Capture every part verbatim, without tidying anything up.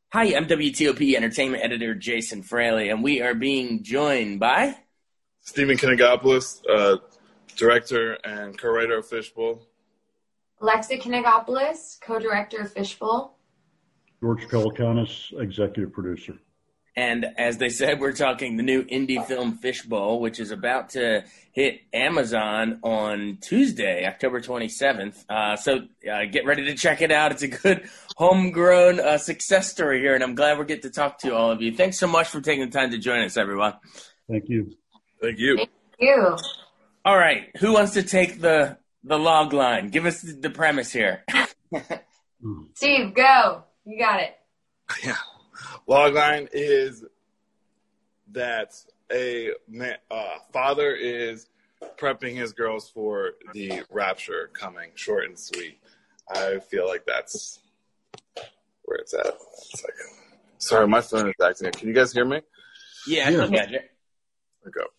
Hi, I'm W T O P Entertainment Editor Jason Fraley, and we are being joined by Stephen Kinigopoulos, uh, director and co-writer of Fishbowl. Alexa Kinigopoulos, co-director of Fishbowl. George Pelikanis, executive producer. And as they said, we're talking the new indie film Fishbowl, which is about to hit Amazon on Tuesday, October twenty-seventh. Uh, so uh, get ready to check it out. It's a good homegrown uh, success story here, and I'm glad we get to talk to all of you. Thanks so much for taking the time to join us, everyone. Thank you. Thank you. Thank you. All right. Who wants to take the, the log line? Give us the premise here. Steve, go. You got it. Yeah. Logline is that a man, uh, father is prepping his girls for the rapture coming, short and sweet. I feel like that's where it's at. It's like, sorry, my phone is acting up. Can you guys hear me? Yeah, Yeah. I got you. There we go.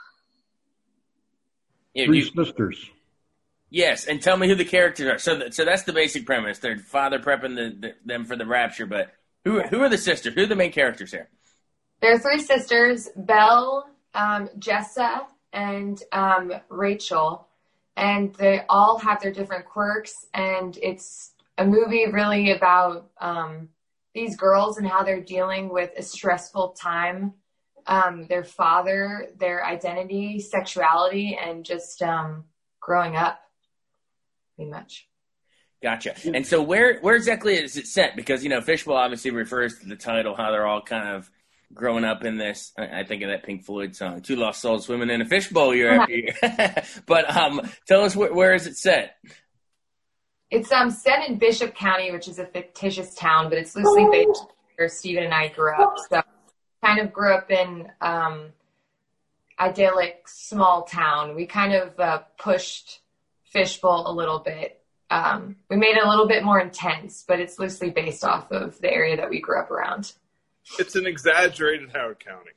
Yeah, Three you- sisters. Yes, and tell me who the characters are. So, th- so that's the basic premise. Their father prepping the, the, them for the rapture, but who who are the sisters? Who are the main characters here? There are three sisters, Belle, um, Jessa, and um, Rachel. And they all have their different quirks. And it's a movie really about um, these girls and how they're dealing with a stressful time. Um, their father, their identity, sexuality, and just um, growing up, pretty much. Gotcha. And so where where exactly is it set? Because, you know, Fishbowl obviously refers to the title, how they're all kind of growing up in this. I I think of that Pink Floyd song, Two Lost Souls Swimming in a Fishbowl year after year. But um, tell us, where, where is it set? It's um, set in Bishop County, which is a fictitious town, but it's loosely based where Stephen and I grew up. So kind of grew up in um, idyllic small town. We kind of uh, pushed Fishbowl a little bit. Um, we made it a little bit more intense, but it's loosely based off of the area that we grew up around. It's an exaggerated Howard County.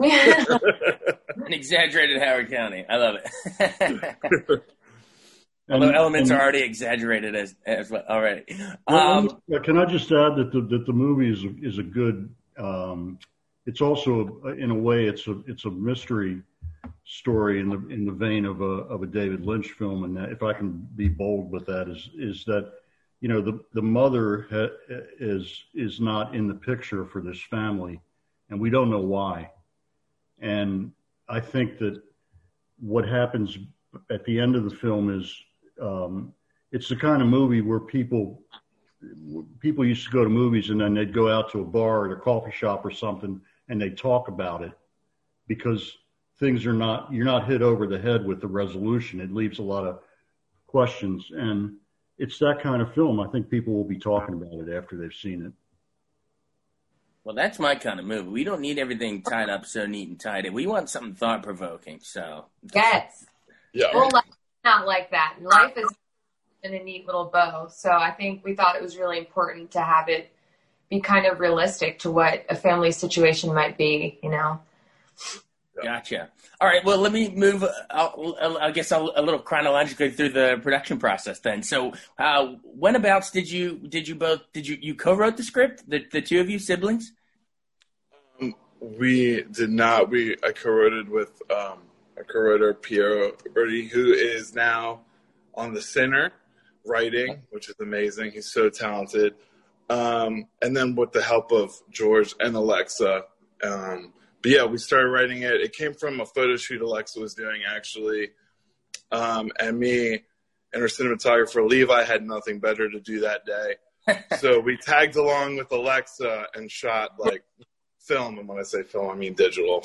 An exaggerated Howard County. I love it. Although And- elements and- are already exaggerated as as well already. Well, Um, uh, can I just add that the that the movie is a, is a good. Um, it's also a, in a way it's a it's a mystery story in the in the vein of a of a David Lynch film, and that, if I can be bold with that, is is that you know the the mother ha, is is not in the picture for this family, and we don't know why. And I think that what happens at the end of the film is um, it's the kind of movie where people people used to go to movies and then they'd go out to a bar or a coffee shop or something and they'd talk about it because things are not, you're not hit over the head with the resolution. It leaves a lot of questions. And it's that kind of film. I think people will be talking about it after they've seen it. well, that's my kind of movie. We don't need everything tied up so neat and tidy. We want something thought provoking. So Yes. Yeah. Well, life is not like that. Life is in a neat little bow. So I think we thought it was really important to have it be kind of realistic to what a family situation might be, you know? Gotcha. All right. Well, let me move, uh, I guess, a, a little chronologically through the production process then. So, uh, whenabouts did you did you both did you you co-wrote the script? The the two of you siblings? Um, we did not. We I co-wrote it with um, a co-writer, Piero Berti, who is now on The Sinner writing, which is amazing. He's so talented. Um, and then with the help of George and Alexa. Um, But yeah, we started writing it. It came from a photo shoot Alexa was doing, actually. Um, and me and her cinematographer, Levi, had nothing better to do that day. So we tagged along with Alexa and shot, like, film. And when I say film, I mean digital.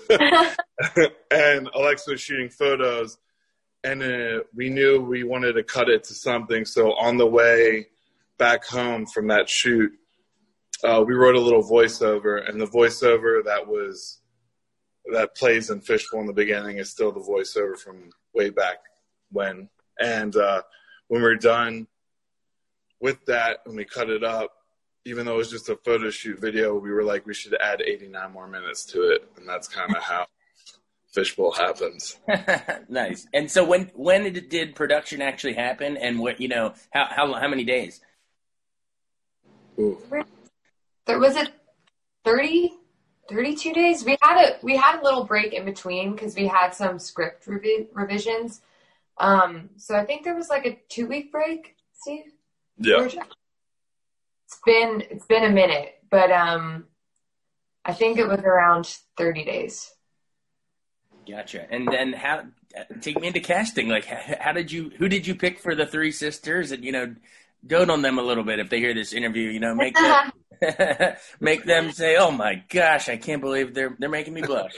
And Alexa was shooting photos. And uh, we knew we wanted to cut it to something. So on the way back home from that shoot, Uh, we wrote a little voiceover, and the voiceover that was that plays in Fishbowl in the beginning is still the voiceover from way back when. And uh, when we we're done with that, and we cut it up, even though it was just a photo shoot video, we were like, we should add eighty-nine more minutes to it, and that's kind of how Fishbowl happens. Nice. And so when when did, did production actually happen, and what you know how how how many days? Ooh. there was it thirty, thirty-two days. We had a we had a little break in between because we had some script revi- revisions. Um, so I think there was like a two week break, Steve. Yeah. It's been it's been a minute, but um, I think it was around thirty days. Gotcha. And then how? Take me into casting. Like, how, how did you? Who did you pick for the three sisters? And you know, dote on them a little bit if they hear this interview. You know, make them make them say, "Oh my gosh, I can't believe they're they're making me blush."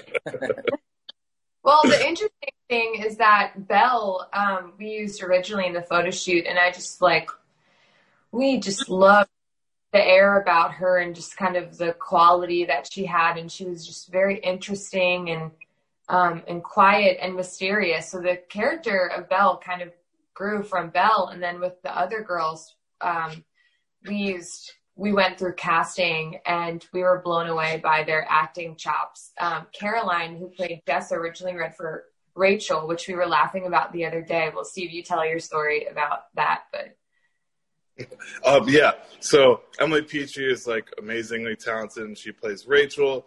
Well, the interesting thing is that Belle, um, we used originally in the photo shoot, and I just like, we just loved the air about her and just kind of the quality that she had, and she was just very interesting and um, and quiet and mysterious. So the character of Belle kind of grew from Belle, and then with the other girls, um, we used. We went through casting and we were blown away by their acting chops. Um, Caroline, who played Jessa, originally read for Rachel, which we were laughing about the other day. Well, Steve, you tell your story about that, but. Um, yeah. So Emily Peachy is like amazingly talented and she plays Rachel.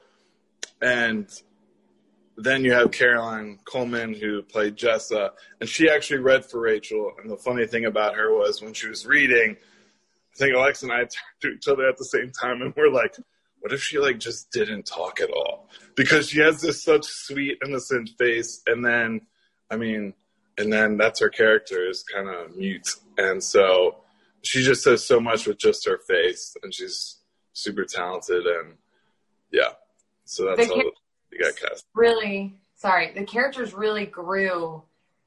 And then you have Caroline Coleman who played Jessa, and she actually read for Rachel. And the funny thing about her was when she was reading, I think Alexa and I turned to each other at the same time, and we're like, what if she, like, just didn't talk at all? Because she has this such sweet, innocent face, and then, I mean, and then that's her character is kind of mute. And so she just says so much with just her face, and she's super talented, and, yeah. So that's how you got cast. Really, sorry, the characters really grew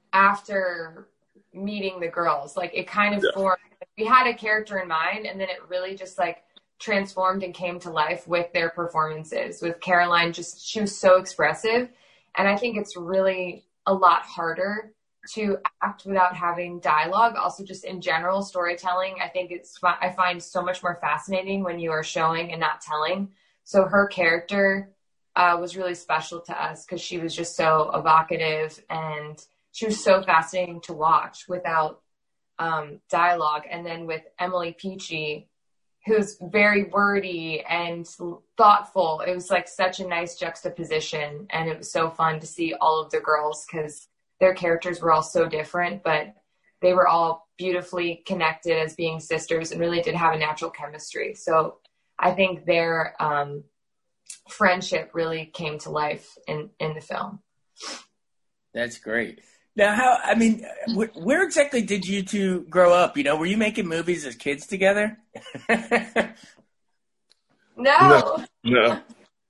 after meeting the girls. Like, it kind of yeah. formed. We had a character in mind, and then it really just like transformed and came to life with their performances. With Caroline, just she was so expressive, and I think it's really a lot harder to act without having dialogue. Also, just in general storytelling, I think it's I find so much more fascinating when you are showing and not telling. So her character uh, was really special to us because she was just so evocative and she was so fascinating to watch without Um, dialogue. And then with Emily Peachy, who's very wordy and thoughtful, it was like such a nice juxtaposition, and it was so fun to see all of the girls because their characters were all so different, but they were all beautifully connected as being sisters and really did have a natural chemistry. So I think their um, friendship really came to life in, in the film. That's great. Now, how, I mean, wh- where exactly did you two grow up? You know, were you making movies as kids together? No. No. No.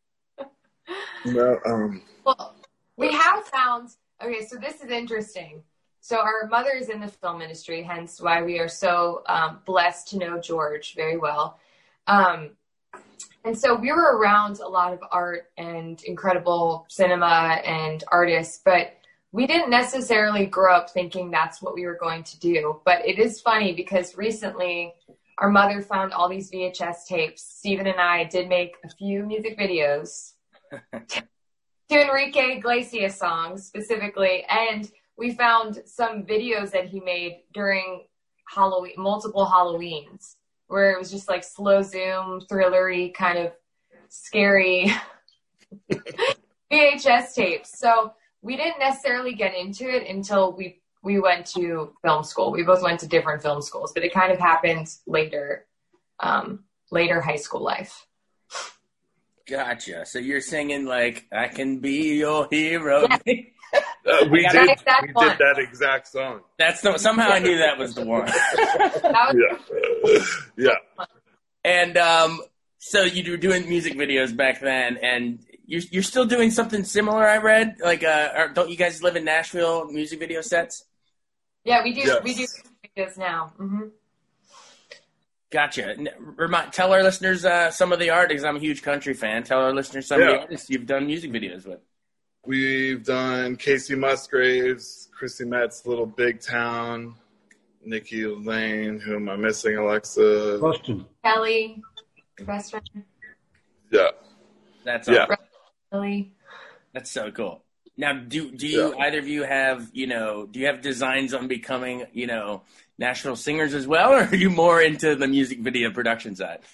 no um. Well, we have found, okay, so this is interesting. So our mother is in the film industry, hence why we are so um, blessed to know George very well. Um, and so we were around a lot of art and incredible cinema and artists, but we didn't necessarily grow up thinking that's what we were going to do. But it is funny because recently our mother found all these V H S tapes. Steven and I did make a few music videos to Enrique Iglesias songs specifically. And we found some videos that he made during Halloween, multiple Halloweens, where it was just like slow zoom, thrillery, kind of scary V H S tapes. So we didn't necessarily get into it until we we went to film school. We both went to different film schools, but it kind of happened later, um, later high school life. Gotcha. So you're singing like, I can be your hero. Yeah. Uh, we That did, exact we one. did that exact song. That's the, somehow I knew that was the one. That was Yeah. Yeah. And um, so you were doing music videos back then, and you're, you're still doing something similar, I read? Like, uh, or don't you guys live in Nashville, music video sets? Yeah, we do. Yes. We do videos now. Mm-hmm. Gotcha. N- Remind, tell our listeners uh, some of the art, because I'm a huge country fan. Tell our listeners some of Yeah. the artists you've done music videos with. We've done Casey Musgraves, Chrissy Metz, Little Big Town, Nikki Lane, who am I missing, Alexa? Rustin. Kelly, your best friend. Yeah. That's Yeah. awesome. Kelly. That's so cool. Now, do do you Yeah. either of you have you know do you have designs on becoming you know national singers as well, or are you more into the music video production side?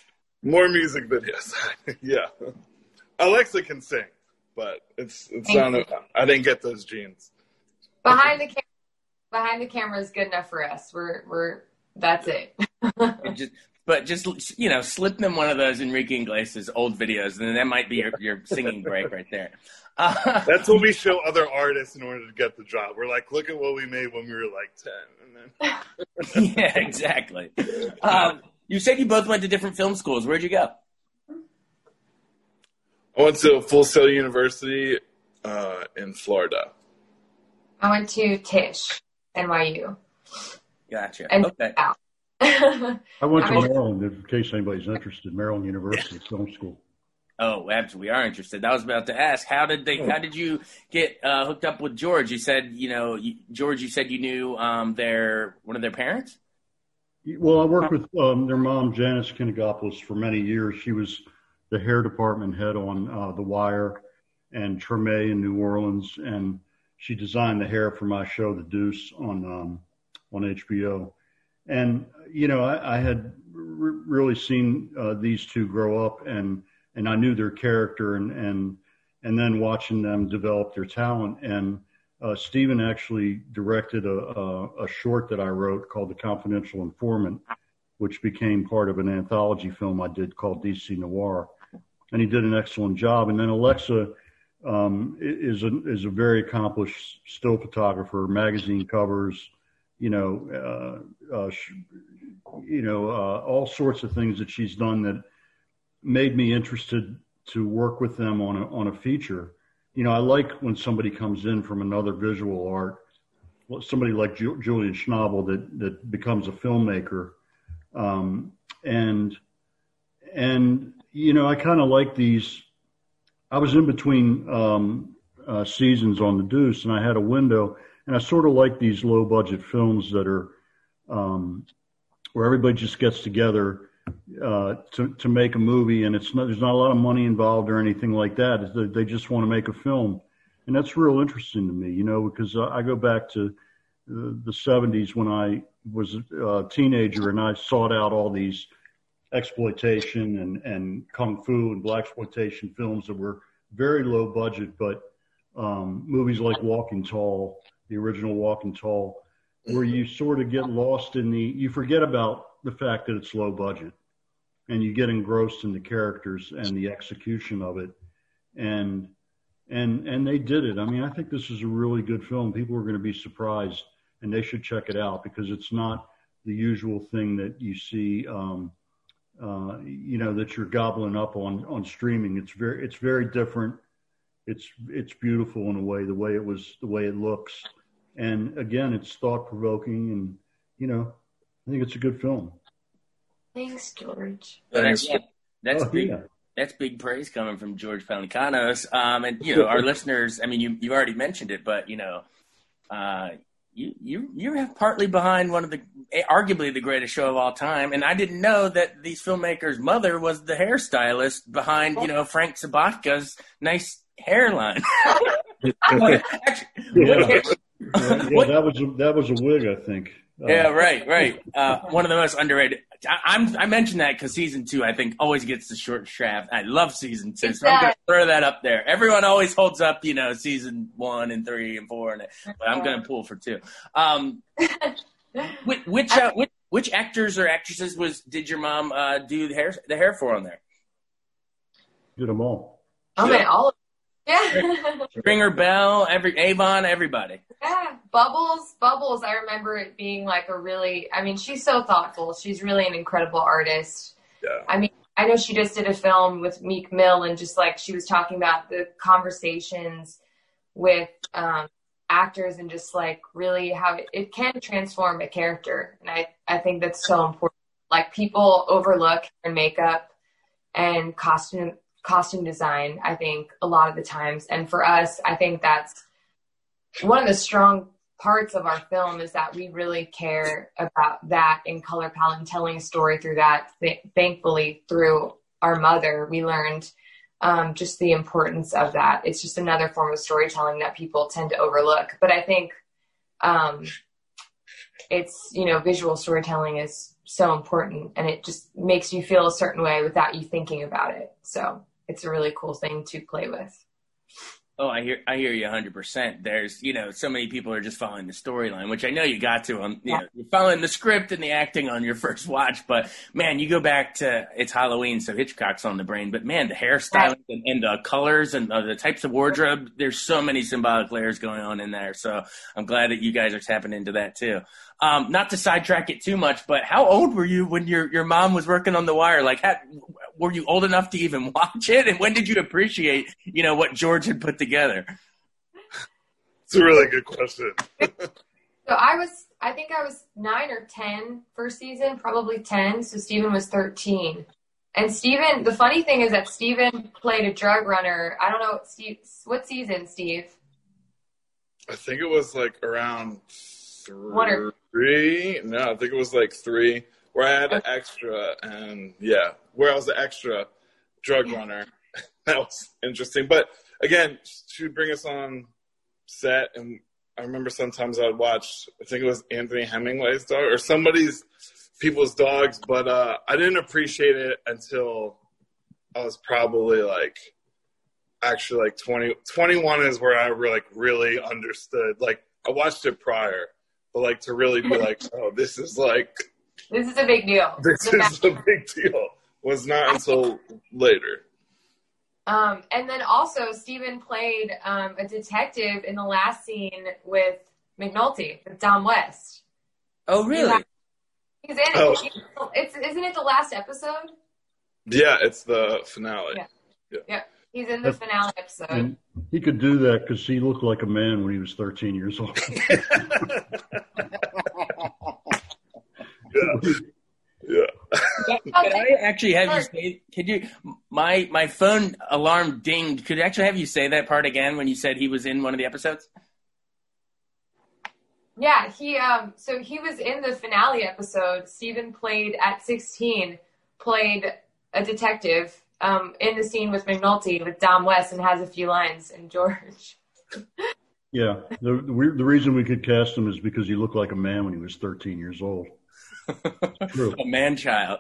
More music videos. Yeah. Alexa can sing, but it's it's not. A, I didn't get those genes. Behind the camera, behind the camera is good enough for us. We're we're that's it. just, but just you know, slip them one of those Enrique Iglesias old videos, and that might be your, your singing break right there. Uh, That's what we show other artists in order to get the job. We're like, look at what we made when we were like ten, and then yeah, exactly. Um, you said you both went to different film schools. Where'd you go? I went to Full Sail University uh, in Florida. I went to Tisch, N Y U. Gotcha. And okay. I went to I mean, Maryland, in case anybody's interested. Maryland University Film School. Oh, absolutely. We are interested. I was about to ask, how did they? How did you get uh, hooked up with George? You said, you know, you, George. You said you knew um, their one of their parents. Well, I worked with um, their mom, Janice Kinegopoulos, for many years. She was the hair department head on uh, The Wire and Treme in New Orleans, and she designed the hair for my show, The Deuce, on um, on H B O. And you know, I, I had r- really seen uh, these two grow up, and and I knew their character, and and and then watching them develop their talent. And uh, Stephen actually directed a, a, a short that I wrote called The Confidential Informant, which became part of an anthology film I did called D C Noir. And he did an excellent job. And then Alexa um, is a is a very accomplished still photographer, magazine covers, you know, uh, uh, sh- you know, uh, all sorts of things that she's done that made me interested to work with them on a on a feature. You know, I like when somebody comes in from another visual art, somebody like Ju- Julian Schnabel that that becomes a filmmaker, um, and and you know, I kind of like these. I was in between um, uh, seasons on The Deuce, and I had a window, and I sort of like these low budget films that are um, where everybody just gets together uh, to to make a movie, and it's not, there's not a lot of money involved or anything like that. They, they just want to make a film, and that's real interesting to me, you know, because I go back to the, the seventies when I was a teenager, and I sought out all these exploitation and, and kung fu and blaxploitation films that were very low budget, but um, movies like Walking Tall, the original Walking Tall, where you sort of get lost in the, you forget about the fact that it's low budget, and you get engrossed in the characters and the execution of it, and and and they did it. I mean, I think this is a really good film. People are going to be surprised, and they should check it out because it's not the usual thing that you see. Um, Uh, you know, that you're gobbling up on, on streaming. It's very, it's very different. It's, it's beautiful in a way, the way it was, the way it looks. And again, it's thought provoking, and, you know, I think it's a good film. Thanks, George. That's, yeah, that's Oh, big. yeah. That's big praise coming from George Pelicanos. Um, and you know, our listeners, I mean, you, you already mentioned it, but you know, uh, You, you you're partly behind one of the, arguably the greatest show of all time, and I didn't know that these filmmakers' mother was the hairstylist behind, you know, Frank Sabatka's nice hairline. Yeah. Yeah, yeah, that was a, that was a wig, I think. Uh, Yeah, right, right. Uh, one of the most underrated. I, I'm I mentioned that because season two, I think, always gets the short shaft. I love season two, so I'm gonna throw that up there. Everyone always holds up, you know, season one and three and four, and but I'm gonna pull for two. Um, which which, uh, which which actors or actresses was did your mom uh, do the hair the hair for on there? Did them all. Oh man, all of yeah. Stringer Bell, every Avon, everybody. Yeah, Bubbles, Bubbles. I remember it being like a really, I mean, she's so thoughtful. She's really an incredible artist. Yeah. I mean, I know she just did a film with Meek Mill, and just like she was talking about the conversations with um, actors and just like really how it, it can transform a character. And I, I think that's so important. Like people overlook hair and makeup and costume costume design, I think, a lot of the times. And for us, I think that's one of the strong parts of our film is that we really care about that in color palette and telling a story through that. Th- thankfully, through our mother, we learned um, just the importance of that. It's just another form of storytelling that people tend to overlook. But I think um, it's, you know, visual storytelling is so important, and it just makes you feel a certain way without you thinking about it. So it's a really cool thing to play with. Oh, I hear, I hear you one hundred percent. There's, you know, so many people are just following the storyline, which I know you got to. Um, you Yeah. know, you're following the script and the acting on your first watch, but man, you go back to it's Halloween, so Hitchcock's on the brain. But man, the hairstyling and, and the colors and uh, the types of wardrobe, there's so many symbolic layers going on in there. So I'm glad that you guys are tapping into that too. Um, not to sidetrack it too much, but how old were you when your, your mom was working on The Wire? Like, how, were you old enough to even watch it? And when did you appreciate, you know, what George had put together? It's a really good question. So I was, I think I was nine or ten first season, probably ten. So Steven was thirteen. And Steven, the funny thing is that Steven played a drug runner. I don't know, Steve, what season, Steve? I think it was like around One or- three. No, I think it was like three. Where I had an extra, and yeah, where I was the extra drug runner. That was interesting. But again, she would bring us on set, and I remember sometimes I'd watch, I think it was Anthony Hemingway's dog, or somebody's, people's dogs, but uh, I didn't appreciate it until I was probably like, actually like twenty, twenty-one is where I really, like, really understood. Like, I watched it prior, but like to really be like, oh, this is like, This is a big deal. this The is a big deal, was not until later. Um, and then also Steven played um, a detective in the last scene with McNulty, with Dom West. Oh, really? He's in it. Oh. It's, isn't it the last episode? Yeah, it's the finale. Yeah. Yeah. Yeah. He's in the finale episode. And he could do that because he looked like a man when he was thirteen years old. Yeah. Yeah. Could I actually have you say, could you, my, my phone alarm dinged. Could I actually have you say that part again when you said he was in one of the episodes? Yeah, he um so he was in the finale episode. Steven played at sixteen, played a detective um in the scene with McNulty with Dom West, and has a few lines in George. Yeah, the, the we- the reason we could cast him is because he looked like a man when he was thirteen years old. True. A man child.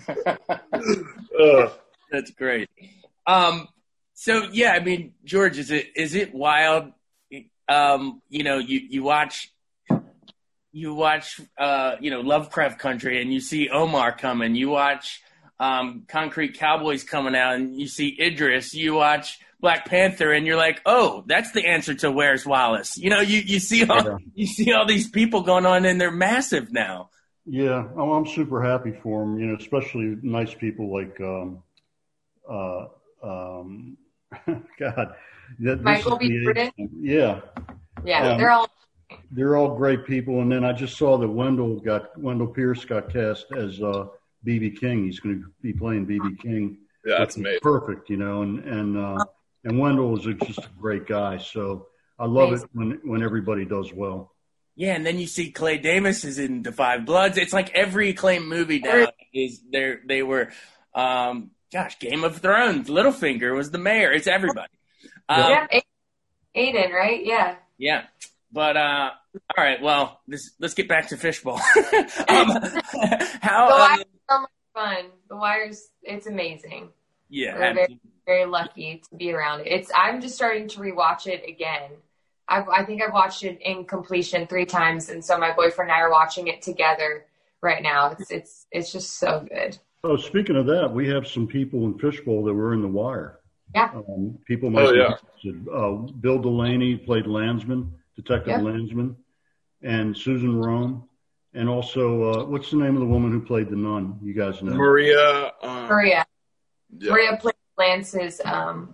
Ugh. That's great. Um, so yeah, I mean, George, is it is it wild? Um, you know, you, you watch you watch uh, you know, Lovecraft Country, and you see Omar coming. You watch um, Concrete Cowboys coming out, and you see Idris. You watch Black Panther, and you're like, oh, that's the answer to Where's Wallace? You know, you, you see all Yeah. you see all these people going on, and they're massive now. Yeah, oh, I'm super happy for him. You know, especially nice people like, um, uh, um, God, that, Michael this B. is the Jordan? age- Yeah, Yeah, Um, they're all they're all great people. And then I just saw that Wendell got Wendell Pierce got cast as uh, B B King. He's going to be playing B B King. Yeah, that's which is amazing. perfect, you know. And and uh, and Wendell is a, just a great guy. So I love Amazing. it when when everybody does well. Yeah, and then you see Clay Davis is in The Five Bloods. It's like every acclaimed movie now is there. They were, um, gosh, Game of Thrones. Littlefinger was the mayor. It's everybody. Um, yeah, A- Aiden, right? Yeah. yeah, but uh, all right. Well, this, let's get back to Fishbowl. um, The how? Wire's Um, so much fun. The Wire's, it's amazing. yeah, We're very, absolutely. very lucky to be around it. It's. I'm just starting to rewatch it again. I've, I think I've watched it in completion three times, and so my boyfriend and I are watching it together right now. It's it's it's just so good. Oh, speaking of that, we have some people in Fishbowl that were in The Wire. Yeah. Um, people might Oh, be yeah. interested. Uh, Bill Delaney played Landsman, Detective Yeah. Landsman, and Susan Rome. And also, uh, what's the name of the woman who played the nun? You guys know. Maria. Um, Maria. yeah. Maria played Lance's um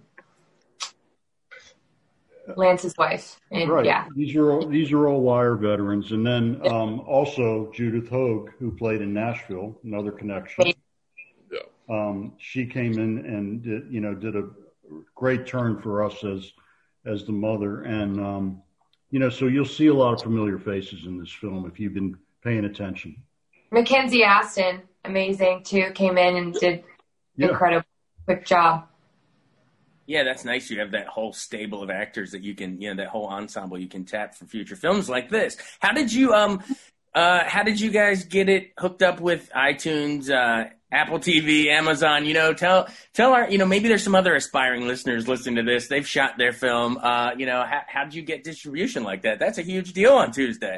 Lance's wife. And Right. yeah. These are all, these are all Wire veterans. And then um, also Judith Hogue, who played in Nashville, another connection. Yeah. Um, she came in and did, you know, did a great turn for us as as the mother. And, um, you know, so you'll see a lot of familiar faces in this film if you've been paying attention. Mackenzie Aston, amazing too, came in and did Yeah. incredible quick job. Yeah, that's nice. You have that whole stable of actors that you can, you know, that whole ensemble you can tap for future films like this. How did you, um, uh, how did you guys get it hooked up with iTunes, uh, Apple T V, Amazon? You know, tell tell our, you know, maybe there's some other aspiring listeners listening to this. They've shot their film. Uh, you know, how how did you get distribution like that? That's a huge deal on Tuesday.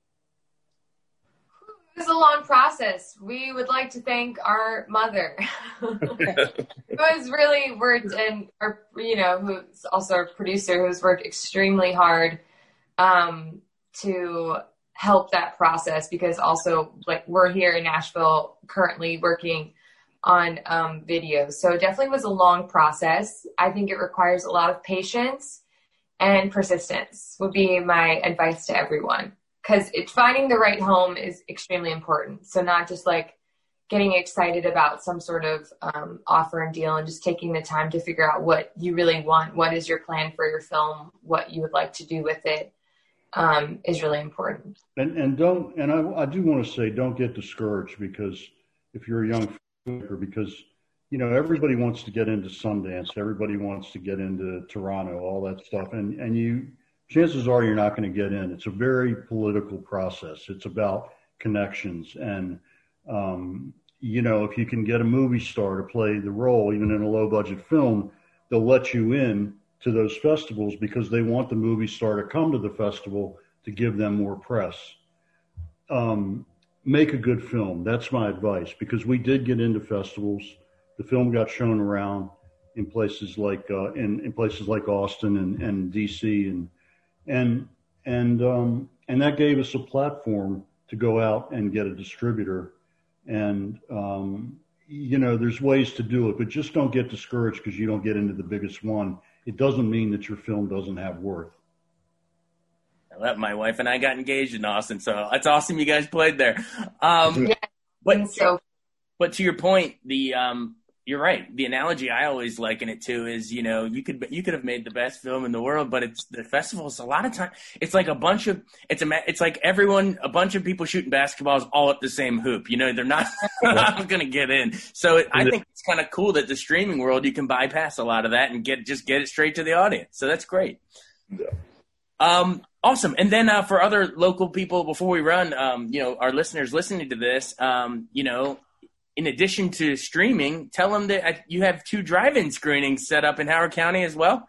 It was a long process. We would like to thank our mother. It was really worked, and our, you know, who's also our producer, who's worked extremely hard um, to help that process, because also, like, we're here in Nashville currently working on um, videos. So it definitely was a long process. I think it requires a lot of patience and persistence would be my advice to everyone. Because finding the right home is extremely important. So not just like getting excited about some sort of um, offer and deal, and just taking the time to figure out what you really want, what is your plan for your film, what you would like to do with it, um, is really important. And and don't and I, I do want to say, don't get discouraged, because if you're a young filmmaker, because you know everybody wants to get into Sundance, everybody wants to get into Toronto, all that stuff, and and you. Chances are you're not going to get in. It's a very political process. It's about connections. And, um, you know, if you can get a movie star to play the role, even in a low budget film, they'll let you in to those festivals because they want the movie star to come to the festival to give them more press. Um, make a good film. That's my advice, because we did get into festivals. The film got shown around in places like, uh, in, in places like Austin and, and D C and, And and um, and that gave us a platform to go out and get a distributor. And, um, you know, there's ways to do it, but just don't get discouraged because you don't get into the biggest one. It doesn't mean that your film doesn't have worth. Well, my wife and I got engaged in Austin, so it's awesome you guys played there. Um, yeah, but, so. but to your point, the um, you're right. The analogy I always liken it to is, you know, you could you could have made the best film in the world, but it's the festivals. A lot of time, it's like a bunch of it's a it's like everyone, a bunch of people shooting basketballs all at the same hoop. You know, they're not, not going to get in. So it, I think it's kind of cool that the streaming world, you can bypass a lot of that and get just get it straight to the audience. So that's great. Yeah. Um, awesome. And then uh, for other local people, before we run, um, you know, our listeners listening to this, um, you know. In addition to streaming, tell them that you have two drive-in screenings set up in Howard County as well.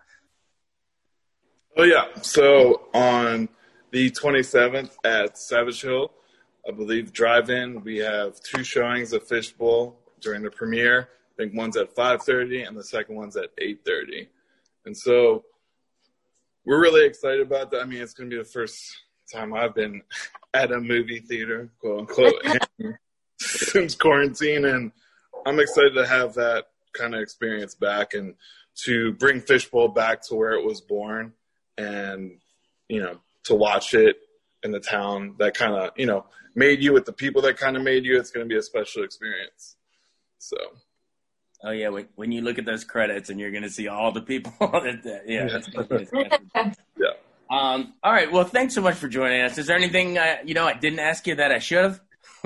Oh, yeah. So on the twenty-seventh at Savage Hill, I believe, drive-in, we have two showings of Fishbowl during the premiere. I think one's at five thirty and the second one's at eight thirty. And so we're really excited about that. I mean, it's going to be the first time I've been at a movie theater, quote unquote, since quarantine, and I'm excited to have that kind of experience back and to bring Fishbowl back to where it was born, and, you know, to watch it in the town that kind of, you know, made you, with the people that kind of made you. It's going to be a special experience. So. Oh, yeah, when, when you look at those credits and you're going to see all the people. that, that, yeah. That's yeah. Um, all right, well, thanks so much for joining us. Is there anything, uh, you know, I didn't ask you that I should have?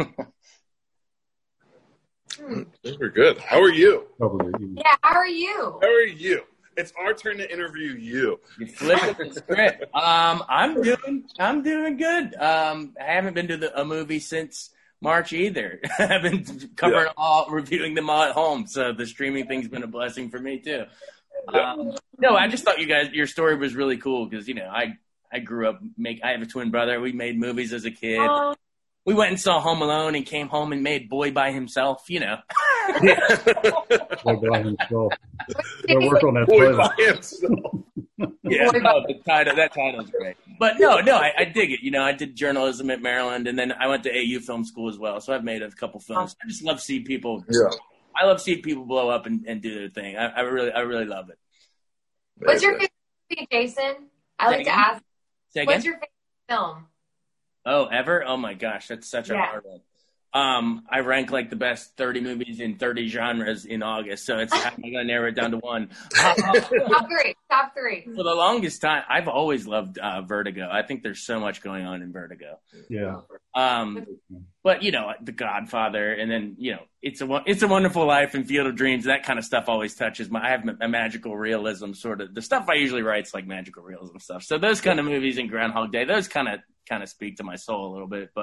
We're good. How are you? Yeah, how are you? How are you? It's our turn to interview you. You flipped the script. Um, I'm doing, I'm doing good. Um, I haven't been to the, a movie since March either. I've been covering yeah. all, reviewing them all at home. So the streaming thing's been a blessing for me too. Yeah. Um, no, I just thought you guys, your story was really cool because, you know, I, I grew up, make, I have a twin brother. We made movies as a kid. Um, We went and saw Home Alone and came home and made Boy by Himself, you know. Boy by Himself. I work on that Boy title. by Himself. Yeah, no, the title, that title's great. But no, no, I, I dig it. You know, I did journalism at Maryland, and then I went to A U Film School as well. So I've made a couple films. I just love seeing people. Yeah. I love seeing people blow up and, and do their thing. I, I really, I really love it. What's your favorite movie, Jason? I like to ask. What's your favorite film? Oh, ever? Oh my gosh, that's such a yeah. hard one. Um, I rank like the best thirty movies in thirty genres in August, so it's I'm gonna narrow it down to one. Uh, top three, top three. For the longest time, I've always loved uh, Vertigo. I think there's so much going on in Vertigo. Yeah. Um, but you know, The Godfather, and then you know, it's a it's a Wonderful Life and Field of Dreams. That kind of stuff always touches my. I have a magical realism sort of. The stuff I usually write's like magical realism stuff. So those kind of movies and Groundhog Day, those kind of kind of speak to my soul a little bit, but.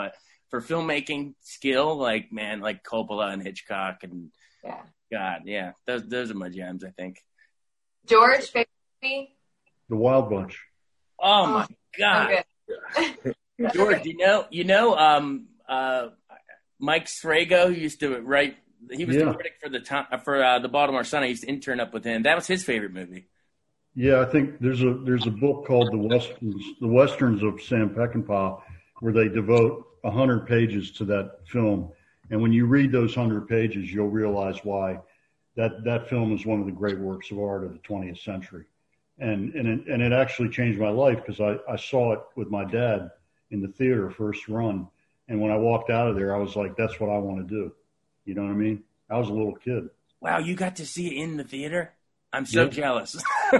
for filmmaking skill, like man, like Coppola and Hitchcock and Yeah. God, yeah, those those are my gems, I think. George, favorite movie? The Wild Bunch. Oh my God, Okay. George, you know, you know, um, uh, Mike Srago, who used to write, he was Yeah. the critic for the time for uh, the Baltimore Sun. I used to intern up with him. That was his favorite movie. Yeah, I think there's a there's a book called the Westerns, the Westerns of Sam Peckinpah, where they devote a hundred pages to that film. And when you read those hundred pages, you'll realize why that that film is one of the great works of art of the twentieth century. And and it, and it actually changed my life because I, I saw it with my dad in the theater first run. And when I walked out of there, I was like, that's what I want to do. You know what I mean? I was a little kid. Wow, you got to see it in the theater? I'm so Yeah. jealous.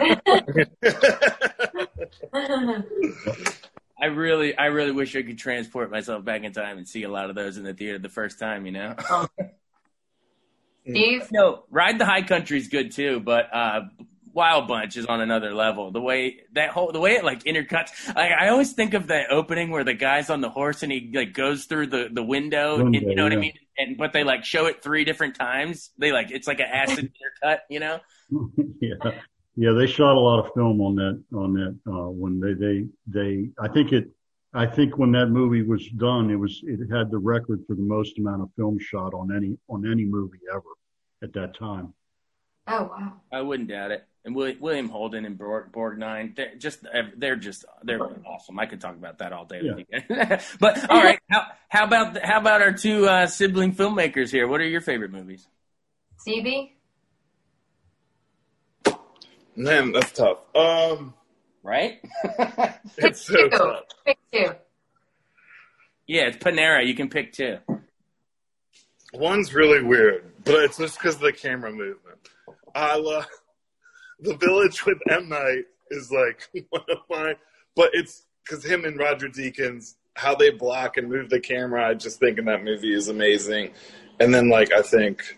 I really, I really wish I could transport myself back in time and see a lot of those in the theater the first time, you know? Steve? No, Ride the High Country is good too, but uh, Wild Bunch is on another level. The way that whole, the way it like intercuts. I, I always think of that opening where the guy's on the horse and he like goes through the, the window, Window, and, you know what yeah. I mean? And but they like show it three different times. They like it's like an acid intercut, you know? yeah, yeah. They shot a lot of film on that. On that uh, when they they they. I think it. I think when that movie was done, it was it had the record for the most amount of film shot on any on any movie ever at that time. Oh, wow. I wouldn't doubt it. And William, William Holden and Borg, Borgnine, they're just they're just they're awesome. I could talk about that all day. Yeah. With you. But all right, how how about how about our two uh, sibling filmmakers here? What are your favorite movies? Stevie? Man, that's tough. Um, Right? it's so Two. tough. Pick two. Yeah, it's Panera. You can pick two. One's really weird, but it's just because of the camera movement. I love The Village with M. Night is like one of my, but it's because him and Roger Deakins, how they block and move the camera, I just think in that movie is amazing. And then like I think,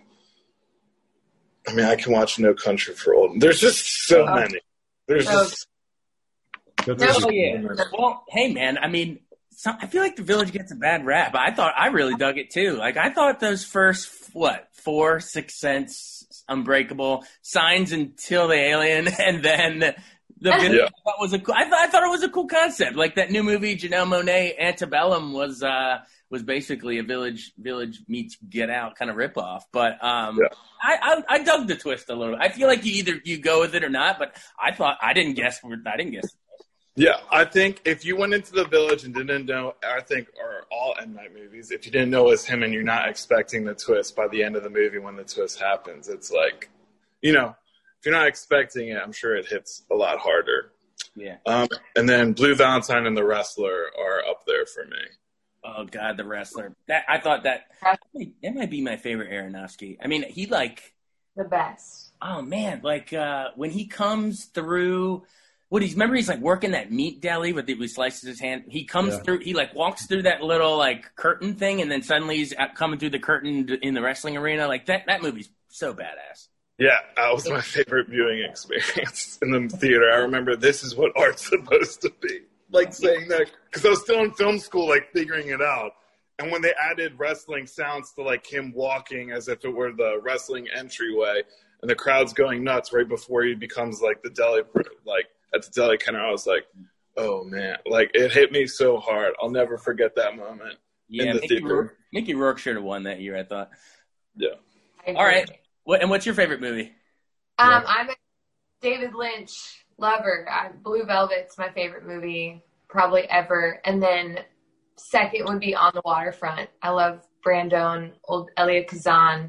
I mean, I can watch No Country for Old. There's just so Oh. many. There's Oh. just That's No, Oh yeah. Well, hey man, I mean, some, I feel like The Village gets a bad rap. I thought I really dug it too. Like I thought those first what four, Sixth Sense, Unbreakable, Signs Until the Alien, and then The Village. Yeah. I thought was a cool, I thought I thought it was a cool concept. Like that new movie Janelle Monáe Antebellum was uh was basically a Village Village meets Get Out kind of ripoff. But um, Yeah. I, I I dug the twist a little. I feel like you either you go with it or not. But I thought I didn't guess. I didn't guess. Yeah, I think if you went into The Village and didn't know, I think, or all M. Night movies, if you didn't know it was him and you're not expecting the twist by the end of the movie when the twist happens, it's like, you know, if you're not expecting it, I'm sure it hits a lot harder. Yeah. Um, and then Blue Valentine and The Wrestler are up there for me. Oh God, The Wrestler. That I thought that that might be my favorite Aronofsky. I mean, he like, The best. oh man, like uh, when he comes through. What he's remember he's like working that meat deli with the, he slices his hand. He comes Yeah. through. He like walks through that little like curtain thing, and then suddenly he's out, coming through the curtain in the wrestling arena. Like that. That movie's so badass. Yeah, that was my favorite viewing experience in the theater. I remember this is what art's supposed to be. Like saying that, because I was still in film school, like figuring it out. And when they added wrestling sounds to like him walking as if it were the wrestling entryway, and the crowd's going nuts right before he becomes like the deli, like at the deli counter, I was like, oh man, like it hit me so hard. I'll never forget that moment. Yeah, in the Mickey theater. Rourke, Mickey Rourke should have won that year. I thought. Yeah. I agree. All right. What and what's your favorite movie? Um, I'm a David Lynch lover. I, Blue Velvet's my favorite movie probably ever. And then second would be On the Waterfront. I love Brandon, old Elia Kazan.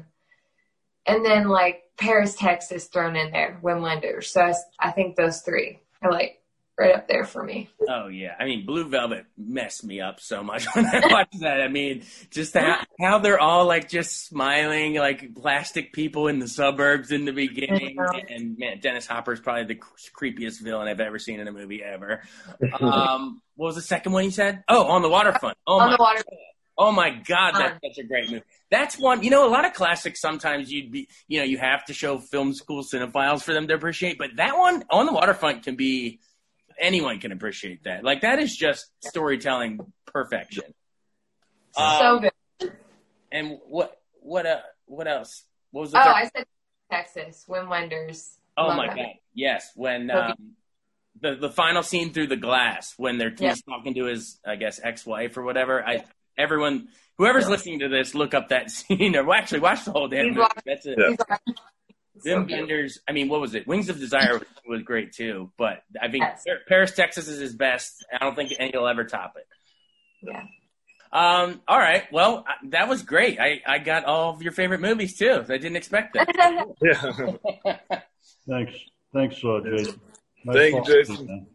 And then like Paris, Texas thrown in there, Wim Wenders. So I, I think those three are like right up there for me. Oh yeah, I mean Blue Velvet messed me up so much when I watched that. I mean, just how, how they're all like just smiling like plastic people in the suburbs in the beginning, and man, Dennis Hopper's probably the creepiest villain I've ever seen in a movie ever. Um, what was the second one you said? Oh, On the Waterfront. Oh On my, the Waterfront. oh my God, that's such a great movie. That's one. You know, a lot of classics sometimes you'd be, you know, you have to show film school cinephiles for them to appreciate, but that one, On the Waterfront, can be. Anyone can appreciate that. Like that is just storytelling perfection. Um, So good. And what what uh what else? What was the Oh, third? I said Texas. Wim Wenders. Oh Love my that. god! Yes, when um, the the final scene through the glass when they're Yeah. he's talking to his I guess ex-wife or whatever. I everyone whoever's listening to this, look up that scene or well, actually watch the whole damn He's movie. watching- That's it. Yeah. He's like, so Wim cute. Wenders. I mean, what was it? Wings of Desire was, was great too, but I think Yes. Par- Paris, Texas is his best. I don't think anyone will ever top it. Yeah. Um. All right. Well, I, that was great. I, I got all of your favorite movies too. I didn't expect that. Yeah. Thanks. Thanks, uh, Jason. Nice Thank you, talking to Jason. man.